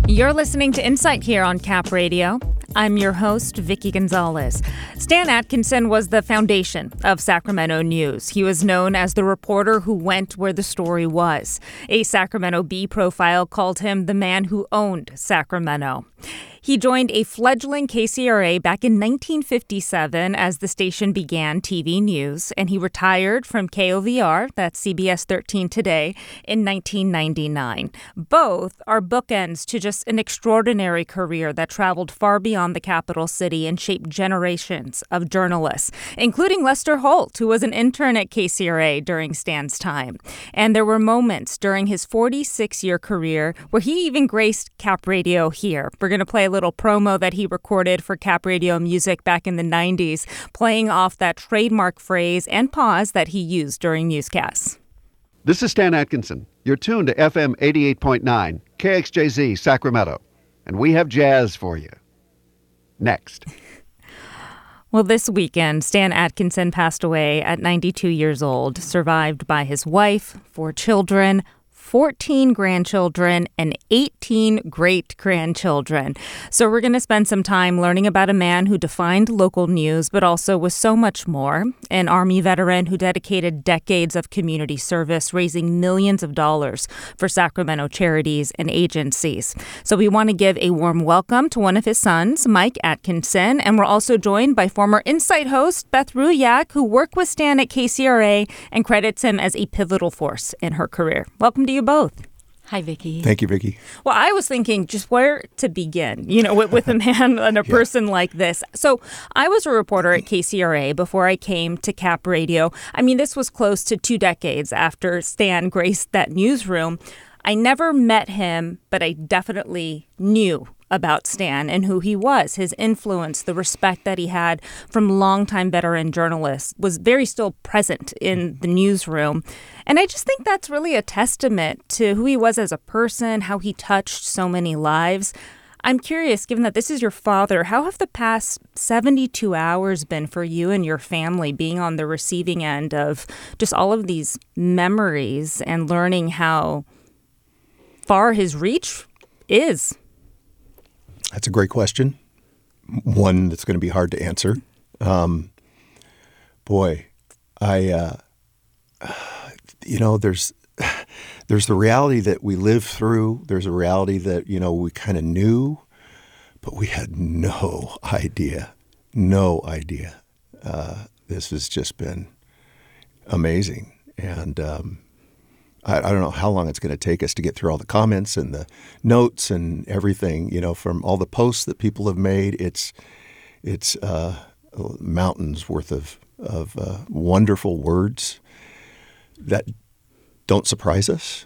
You're listening to Insight here on Cap Radio. I'm your host, Vicky Gonzalez. Stan Atkinson was the foundation of Sacramento News. He was known as the reporter who went where the story was. A Sacramento Bee profile called him the man who owned Sacramento. He joined a fledgling KCRA back in 1957 as the station began TV news, and he retired from KOVR, that's CBS 13 Today, in 1999. Both are bookends to just an extraordinary career that traveled far beyond the capital city and shaped generations of journalists, including Lester Holt, who was an intern at KCRA during Stan's time. And there were moments during his 46-year career where he even graced Cap Radio here. We're going to play a little promo that he recorded for Cap Radio Music back in the 90s, playing off that trademark phrase and pause that he used during newscasts. This is Stan Atkinson. You're tuned to FM 88.9, KXJZ, Sacramento. And we have jazz for you. Next. Well, this weekend, Stan Atkinson passed away at 92 years old, survived by his wife, 4 children, 14 grandchildren, and 18 great-grandchildren. So we're going to spend some time learning about a man who defined local news, but also was so much more. An Army veteran who dedicated decades of community service, raising millions of dollars for Sacramento charities and agencies. So we want to give a warm welcome to one of his sons, Mike Atkinson. And we're also joined by former Insight host Beth Ruyak, who worked with Stan at KCRA and credits him as a pivotal force in her career. Welcome to you both. Hi, Vicki. Thank you, Vicki. Well, I was thinking just where to begin, with a man and a person like this. So I was a reporter at KCRA before I came to Cap Radio. I mean, this was close to 2 decades after Stan graced that newsroom. I never met him, but I definitely knew about Stan and who he was. His influence, the respect that he had from longtime veteran journalists was very still present in the newsroom. And I just think that's really a testament to who he was as a person, how he touched so many lives. I'm curious, given that this is your father, how have the past 72 hours been for you and your family being on the receiving end of just all of these memories and learning how far his reach is? That's a great question. One that's going to be hard to answer. There's the reality that we lived through. There's a reality that, we kind of knew, but we had no idea. This has just been amazing. And I don't know how long it's going to take us to get through all the comments and the notes and everything, from all the posts that people have made. It's mountains worth of wonderful words that don't surprise us,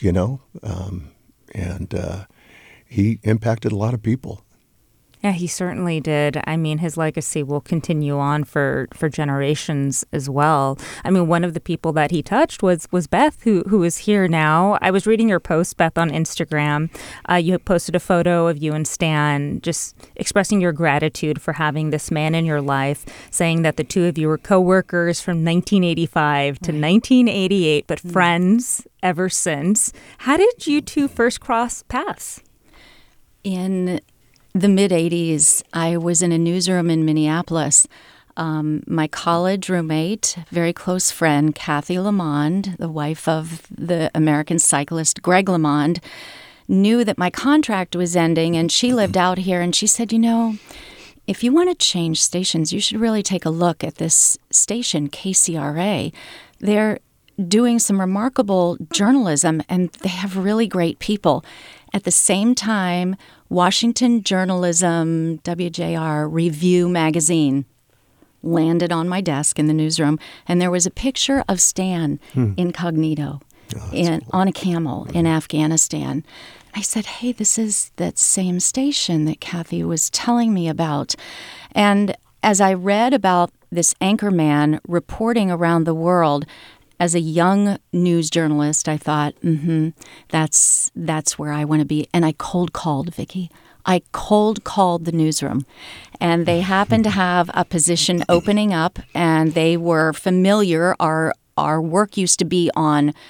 and he impacted a lot of people. Yeah, he certainly did. I mean, his legacy will continue on for generations as well. I mean, one of the people that he touched was Beth, who is here now. I was reading your post, Beth, on Instagram. You posted a photo of you and Stan just expressing your gratitude for having this man in your life, saying that the two of you were co-workers from 1985 to 1988, but friends ever since. How did you two first cross paths? In the mid-'80s, I was in a newsroom in Minneapolis. My college roommate, very close friend, Kathy Lamond, the wife of the American cyclist Greg LeMond, knew that my contract was ending, and she lived out here, and she said, if you want to change stations, you should really take a look at this station, KCRA. They're doing some remarkable journalism, and they have really great people. At the same time, Washington Journalism, WJR Review magazine landed on my desk in the newsroom, and there was a picture of Stan incognito on a camel in Afghanistan. I said, hey, this is that same station that Kathy was telling me about. And as I read about this anchorman reporting around the world, as a young news journalist, I thought, that's where I want to be. And I cold called, Vicki. I cold called the newsroom. And they happened to have a position opening up, and they were familiar. Our work used to be on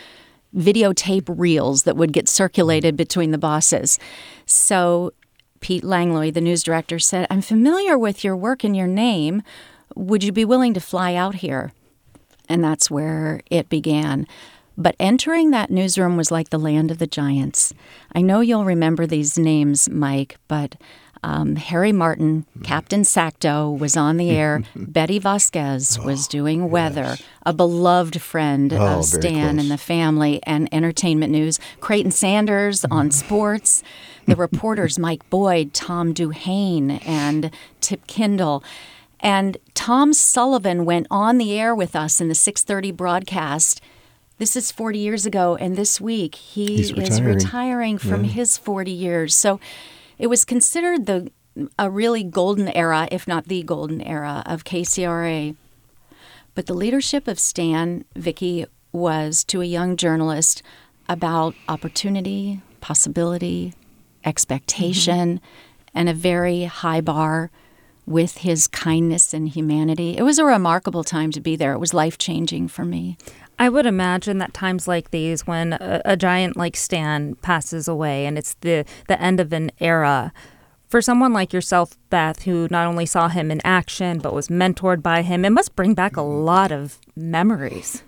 videotape reels that would get circulated between the bosses. So Pete Langlois, the news director, said, "I'm familiar with your work and your name. Would you be willing to fly out here?" And that's where it began. But entering that newsroom was like the land of the giants. I know you'll remember these names, Mike, but Harry Martin, Captain Sacto was on the air. Betty Vasquez was doing weather. Yes. A beloved friend of Stan close. and the family and entertainment news. Creighton Sanders on sports. The reporters Mike Boyd, Tom Duhane, and Tip Kindle. And Tom Sullivan went on the air with us in the 6:30 broadcast. This is 40 years ago, and this week He's is retiring from his 40 years. So it was considered a really golden era, if not the golden era, of KCRA. But the leadership of Stan, Vicki, was to a young journalist about opportunity, possibility, expectation, and a very high bar with his kindness and humanity. It was a remarkable time to be there. It was life-changing for me. I would imagine that times like these, when a giant like Stan passes away and it's the end of an era, for someone like yourself, Beth, who not only saw him in action but was mentored by him, it must bring back a lot of memories.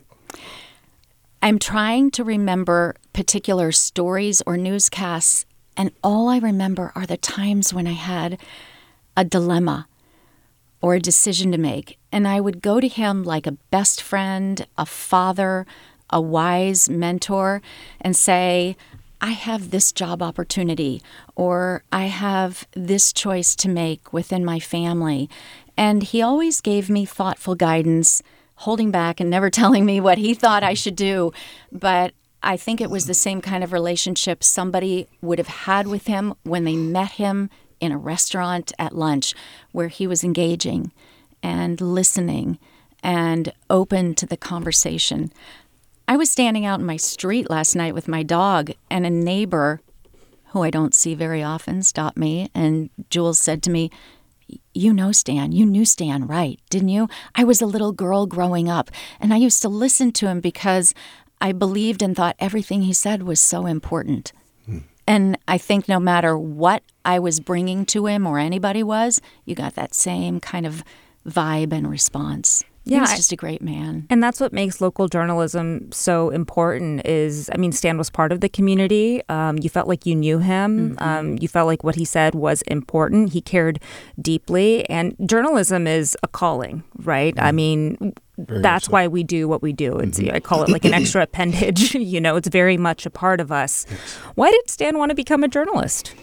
I'm trying to remember particular stories or newscasts, and all I remember are the times when I had a dilemma or a decision to make. And I would go to him like a best friend, a father, a wise mentor, and say, I have this job opportunity, or I have this choice to make within my family. And he always gave me thoughtful guidance, holding back and never telling me what he thought I should do. But I think it was the same kind of relationship somebody would have had with him when they met him in a restaurant at lunch, where he was engaging and listening and open to the conversation. I was standing out in my street last night with my dog, and a neighbor, who I don't see very often, stopped me, and Jules said to me, "You know Stan, you knew Stan, right, didn't you? I was a little girl growing up, and I used to listen to him because I believed and thought everything he said was so important." And I think no matter what I was bringing to him or anybody was, you got that same kind of vibe and response. He was just a great man. And that's what makes local journalism so important is, I mean, Stan was part of the community. You felt like you knew him. You felt like what he said was important. He cared deeply. And journalism is a calling, right? I mean, that's why we do what we do. It's I call it like an extra appendage. It's very much a part of us. Yes. Why did Stan want to become a journalist?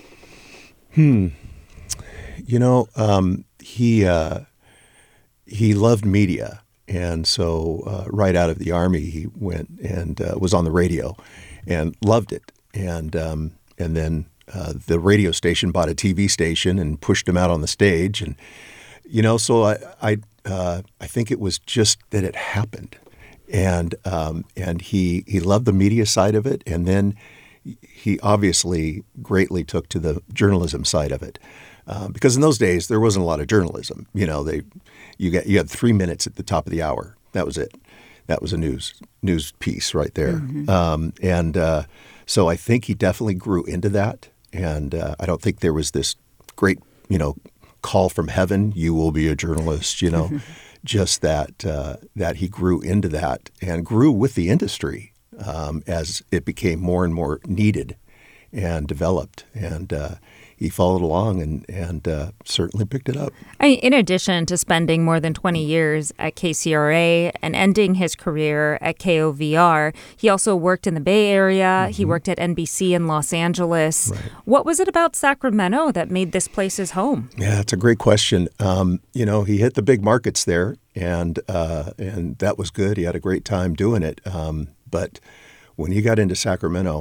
He loved media, and so right out of the Army, he went and was on the radio, and loved it. And then the radio station bought a TV station and pushed him out on the stage, and so I think it was just that it happened, and he loved the media side of it, and then he obviously greatly took to the journalism side of it. Because in those days there wasn't a lot of journalism. You had 3 minutes at the top of the hour. That was it. That was a news piece right there. So I think he definitely grew into that. And I don't think there was this great call from heaven. You will be a journalist. Just that he grew into that and grew with the industry as it became more and more needed and developed. And he followed along and certainly picked it up. In addition to spending more than 20 years at KCRA and ending his career at KOVR, he also worked in the Bay Area. He worked at NBC in Los Angeles. Right. What was it about Sacramento that made this place his home? Yeah, it's a great question. He hit the big markets there, and that was good. He had a great time doing it. But when he got into Sacramento,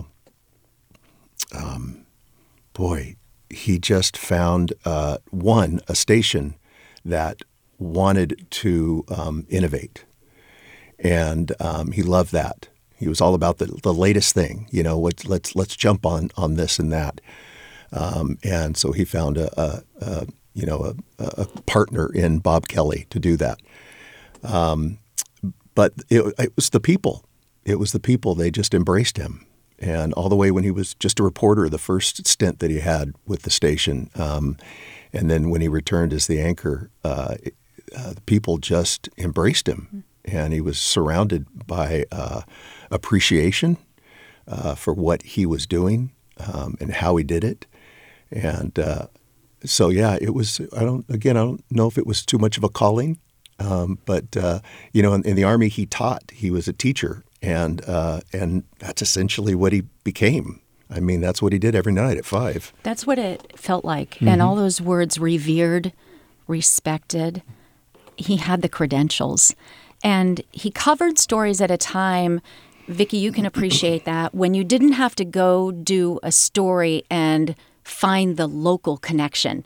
he just found, a station that wanted to innovate. And he loved that. He was all about the latest thing, let's jump on this and that. And so he found a partner in Bob Kelly to do that. But it was the people. It was the people. They just embraced him. And all the way when he was just a reporter, the first stint that he had with the station, and then when he returned as the anchor, the people just embraced him. And he was surrounded by appreciation for what he was doing and how he did it. And so, yeah, it was, I don't know if it was too much of a calling, but, in the Army, he taught. He was a teacher, and that's essentially what he became. I mean, that's what he did every night at 5. That's what it felt like. And all those words, revered, respected, he had the credentials. And he covered stories at a time, Vicki, you can appreciate that, when you didn't have to go do a story and find the local connection.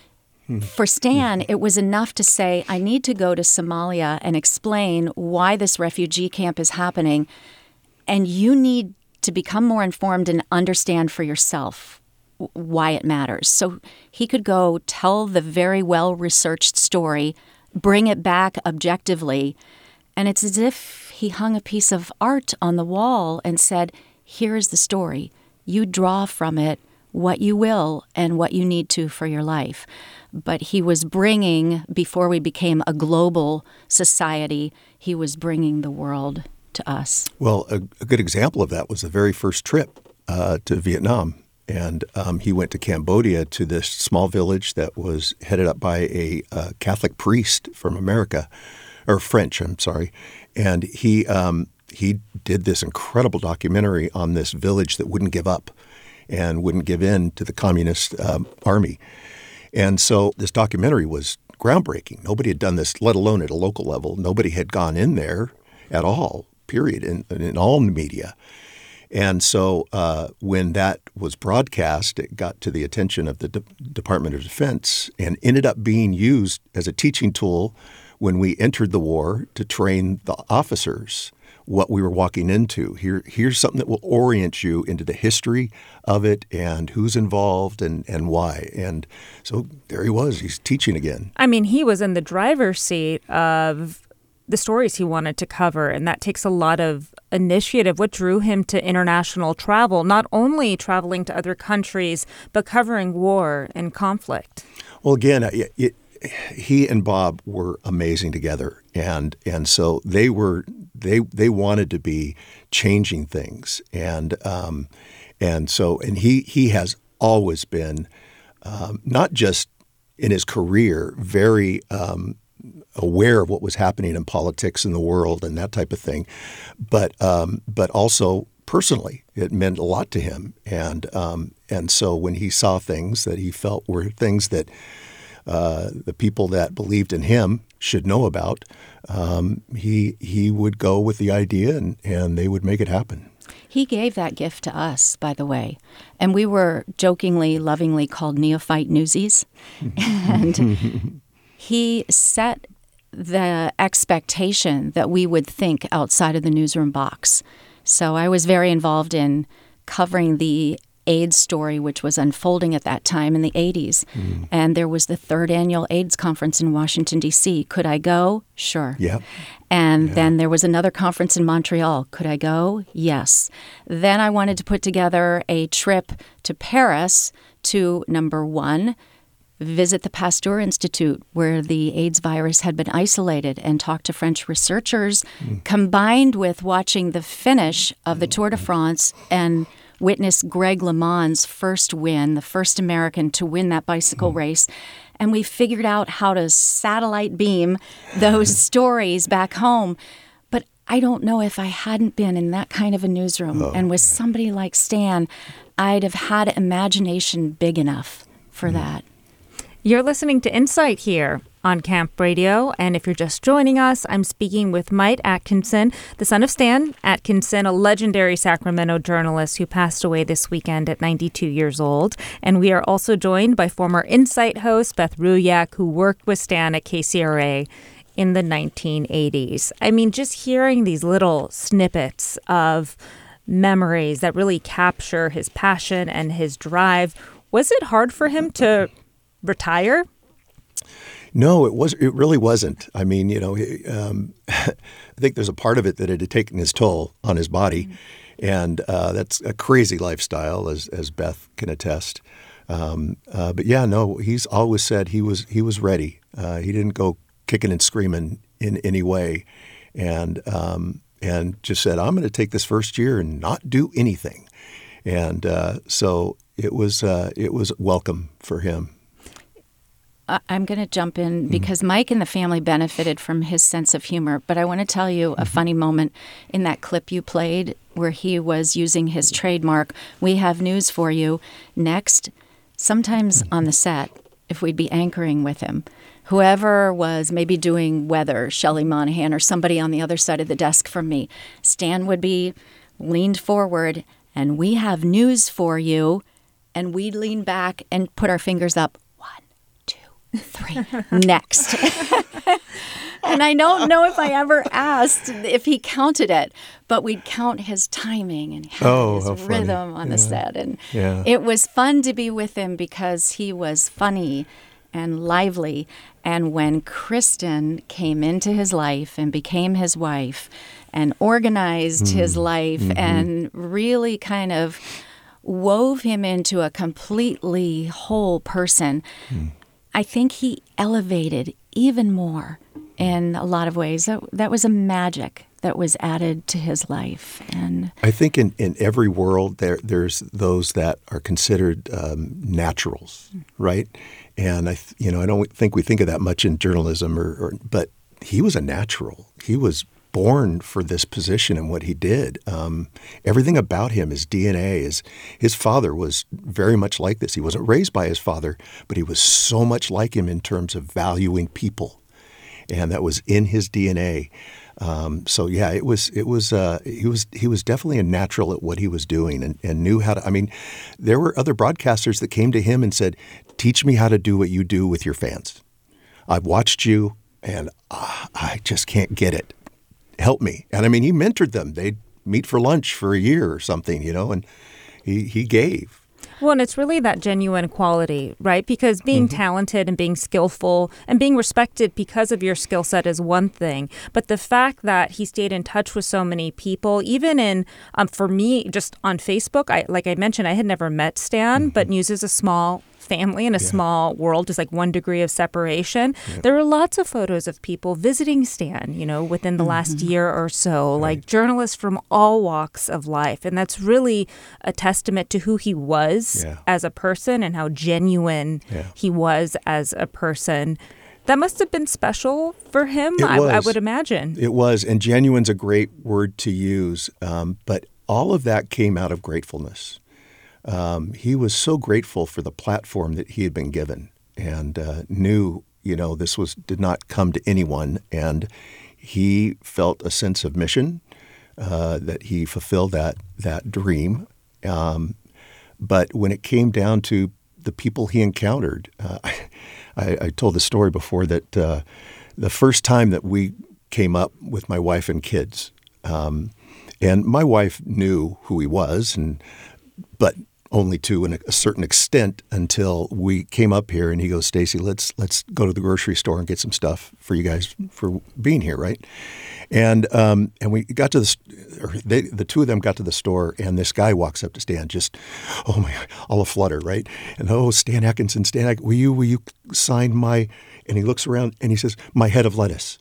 For Stan, it was enough to say, I need to go to Somalia and explain why this refugee camp is happening, and you need to become more informed and understand for yourself why it matters. So he could go tell the very well-researched story, bring it back objectively, and it's as if he hung a piece of art on the wall and said, here's the story. You draw from it what you will and what you need to for your life. But he was bringing, before we became a global society, he was bringing the world to us. Well, a good example of that was the very first trip to Vietnam. And he went to Cambodia, to this small village that was headed up by a Catholic priest from America, or French, I'm sorry. And he did this incredible documentary on this village that wouldn't give up and wouldn't give in to the communist army. And so this documentary was groundbreaking. Nobody had done this, let alone at a local level. Nobody had gone in there at all, period, in all the media. And so when that was broadcast, it got to the attention of the Department of Defense and ended up being used as a teaching tool when we entered the war to train the officers what we were walking into. Here's something that will orient you into the history of it and who's involved and why. And so there he was. He's teaching again. I mean, he was in the driver's seat of the stories he wanted to cover, and that takes a lot of initiative. What drew him to international travel, not only traveling to other countries, but covering war and conflict? Well, again, he and Bob were amazing together, and so they wanted to be changing things, and he has always been not just in his career very aware of what was happening in politics in the world and that type of thing, but also personally, it meant a lot to him, and so when he saw things that he felt were things that the people that believed in him should know about, he would go with the idea and they would make it happen. He gave that gift to us, by the way, and we were jokingly, lovingly called neophyte newsies, and he set the expectation that we would think outside of the newsroom box. So I was very involved in covering the AIDS story, which was unfolding at that time in the 80s. And there was the 3rd annual AIDS conference in Washington, D.C. Could I go? Sure. Yeah. And then there was another conference in Montreal. Could I go? Yes. Then I wanted to put together a trip to Paris to, number 1, visit the Pasteur Institute, where the AIDS virus had been isolated, and talk to French researchers, combined with watching the finish of the Tour de France and witness Greg LeMond's first win, the first American to win that bicycle race. And we figured out how to satellite beam those stories back home. But I don't know if I hadn't been in that kind of a newsroom and with somebody like Stan, I'd have had imagination big enough for that. You're listening to Insight here on Camp Radio, and if you're just joining us, I'm speaking with Mike Atkinson, the son of Stan Atkinson, a legendary Sacramento journalist who passed away this weekend at 92 years old. And we are also joined by former Insight host Beth Ruyak, who worked with Stan at KCRA in the 1980s. I mean, just hearing these little snippets of memories that really capture his passion and his drive, was it hard for him to retire? No, it really wasn't. I mean, I think there's a part of it that it had taken his toll on his body, and that's a crazy lifestyle, as Beth can attest. But yeah, no, he's always said he was ready. He didn't go kicking and screaming in any way, and just said, "I'm going to take this first year and not do anything," and so it was welcome for him. I'm going to jump in because Mike and the family benefited from his sense of humor. But I want to tell you a funny moment in that clip you played where he was using his trademark. We have news for you. Next, sometimes on the set, if we'd be anchoring with him, whoever was maybe doing weather, Shelley Monahan or somebody on the other side of the desk from me, Stan would be leaned forward and we have news for you. And we'd lean back and put our fingers up. 3. Next. And I don't know if I ever asked if he counted it, but we'd count his timing and his rhythm on the set. And it was fun to be with him because he was funny and lively. And when Kristen came into his life and became his wife and organized his life and really kind of wove him into a completely whole person, I think he elevated even more in a lot of ways. That was a magic that was added to his life. And I think in every world there's those that are considered naturals, right? And I don't think we think of that much in journalism, but he was a natural. He was born for this position and what he did. Everything about him, his DNA, his father was very much like this. He wasn't raised by his father, but he was so much like him in terms of valuing people, and that was in his DNA. So yeah, he was definitely a natural at what he was doing and knew how to. I mean, there were other broadcasters that came to him and said, "Teach me how to do what you do with your fans. I've watched you, and I just can't get it. Help me." And I mean, he mentored them. They'd meet for lunch for a year or something, and he gave. Well, and it's really that genuine quality, right? Because being talented and being skillful and being respected because of your skill set is one thing. But the fact that he stayed in touch with so many people, even in, for me, just on Facebook, like I mentioned, I had never met Stan, but news is a small family in a small world, just like 1 degree of separation. Yep. There were lots of photos of people visiting Stan, within the last year or so, like journalists from all walks of life. And that's really a testament to who he was as a person and how genuine he was as a person. That must have been special for him, I would imagine. It was, and genuine's a great word to use, but all of that came out of gratefulness. He was so grateful for the platform that he had been given and knew, this did not come to anyone. And he felt a sense of mission, that he fulfilled that dream. But when it came down to the people he encountered, I told the story before that the first time that we came up with my wife and kids, and my wife knew who he was, but only to a certain extent until we came up here and he goes, "Stacy, let's go to the grocery store and get some stuff for you guys for being here, right?" And we got to the two of them got to the store, and this guy walks up to Stan, just, oh my, all aflutter, right? And Stan Atkinson, will you sign my? And he looks around and he says, "My head of lettuce."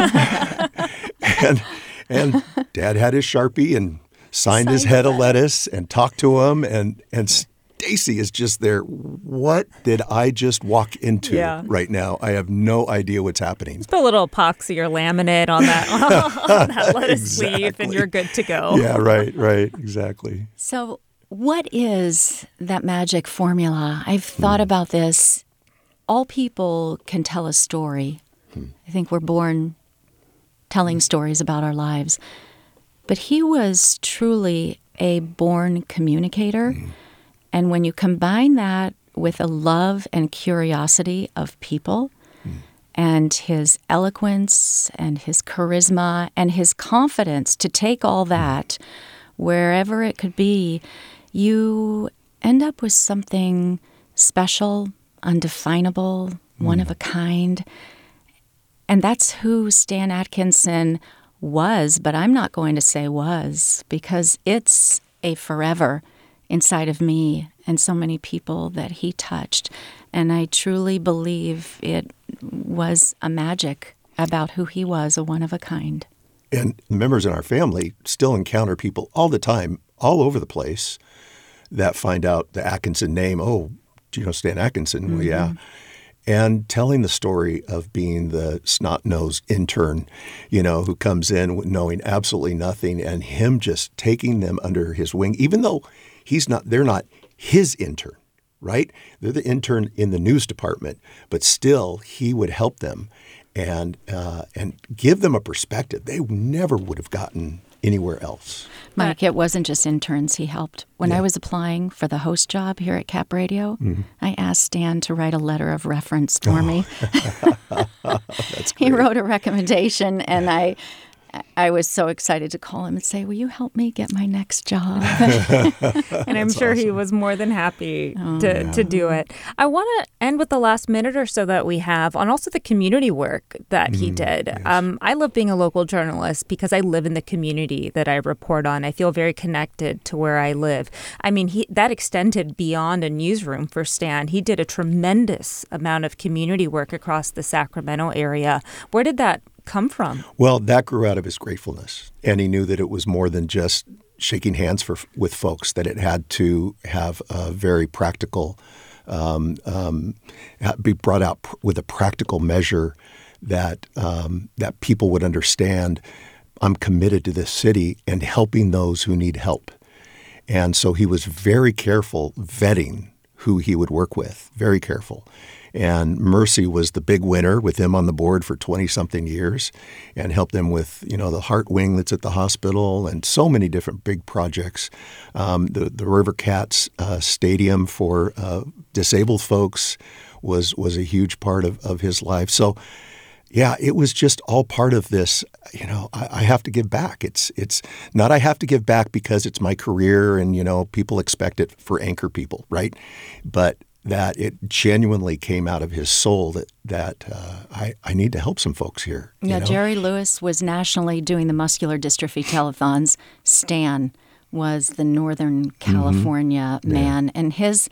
and Dad had his Sharpie and signed his head of lettuce and talked to him, and Stacy is just there. What did I just walk into right now? I have no idea what's happening. Just put a little epoxy or laminate on that, on that lettuce sleeve, and you're good to go. Yeah, right, exactly. So what is that magic formula? I've thought about this. All people can tell a story. I think we're born telling stories about our lives. But he was truly a born communicator. And when you combine that with a love and curiosity of people and his eloquence and his charisma and his confidence to take all that wherever it could be, you end up with something special, undefinable, one of a kind. And that's who Stan Atkinson was, but I'm not going to say was, because it's a forever inside of me and so many people that he touched. And I truly believe it was a magic about who he was, a one of a kind. And members in our family still encounter people all the time, all over the place, that find out the Atkinson name. Oh, do you know Stan Atkinson? Mm-hmm. Well, yeah. And telling the story of being the snot-nosed intern, who comes in knowing absolutely nothing, and him just taking them under his wing, even though they're not his intern, right? They're the intern in the news department, but still he would help them and give them a perspective they never would have gotten anywhere else. Mike, it wasn't just interns he helped. When I was applying for the host job here at Cap Radio, I asked Stan to write a letter of reference for me. That's great. He wrote a recommendation, and I was so excited to call him and say, will you help me get my next job? And I'm sure he was more than happy to do it. I want to end with the last minute or so that we have on also the community work that he did. Yes. I love being a local journalist because I live in the community that I report on. I feel very connected to where I live. I mean, that extended beyond a newsroom for Stan. He did a tremendous amount of community work across the Sacramento area. Where did that come from? Well, that grew out of his gratefulness, and he knew that it was more than just shaking hands with folks, that it had to have a very practical, be brought out with a practical measure that people would understand. I'm committed to this city and helping those who need help. And so he was very careful vetting who he would work with, very careful. And Mercy was the big winner, with him on the board for 20-something years, and helped them with, the heart wing that's at the hospital and so many different big projects. The River Cats Stadium for disabled folks was a huge part of his life. So, yeah, it was just all part of this. I have to give back. It's not I have to give back because it's my career and, people expect it for anchor people, right? But that it genuinely came out of his soul that I need to help some folks here. Yeah, Jerry Lewis was nationally doing the muscular dystrophy telethons. Stan was the Northern California man. And his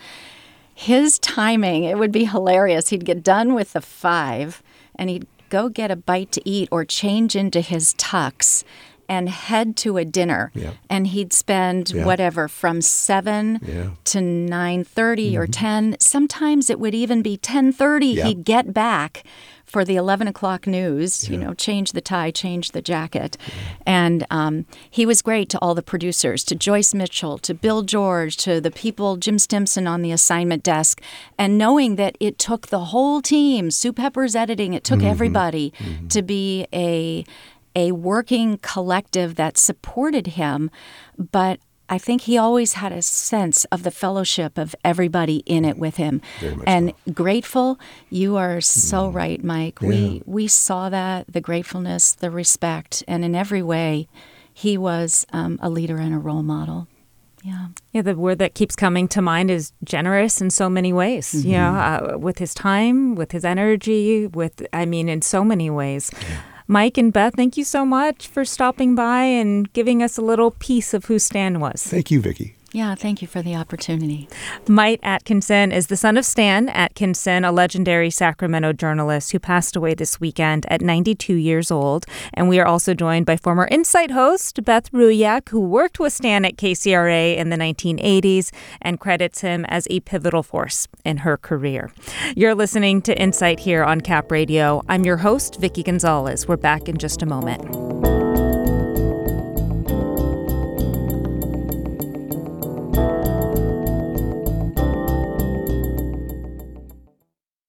timing, it would be hilarious. He'd get done with the 5 and he'd go get a bite to eat or change into his tux and head to a dinner. Yeah. And he'd spend whatever from 7 to 9:30 or 10. Sometimes it would even be 10:30. Yeah. He'd get back for the 11 o'clock news, change the tie, change the jacket. Yeah. And he was great to all the producers, to Joyce Mitchell, to Bill George, to the people, Jim Stimson on the assignment desk, and knowing that it took the whole team, Sue Pepper's editing, it took everybody to be a working collective that supported him. But I think he always had a sense of the fellowship of everybody in it with him. And so. Grateful, you are so right, Mike. Yeah. We saw that, the gratefulness, the respect, and in every way, he was a leader and a role model. Yeah, the word that keeps coming to mind is generous in so many ways. With his time, with his energy, in so many ways. Yeah. Mike and Beth, thank you so much for stopping by and giving us a little piece of who Stan was. Thank you, Vicki. Yeah, thank you for the opportunity. Mike Atkinson is the son of Stan Atkinson, a legendary Sacramento journalist who passed away this weekend at 92 years old. And we are also joined by former Insight host Beth Ruyak, who worked with Stan at KCRA in the 1980s and credits him as a pivotal force in her career. You're listening to Insight here on Cap Radio. I'm your host, Vicki Gonzalez. We're back in just a moment.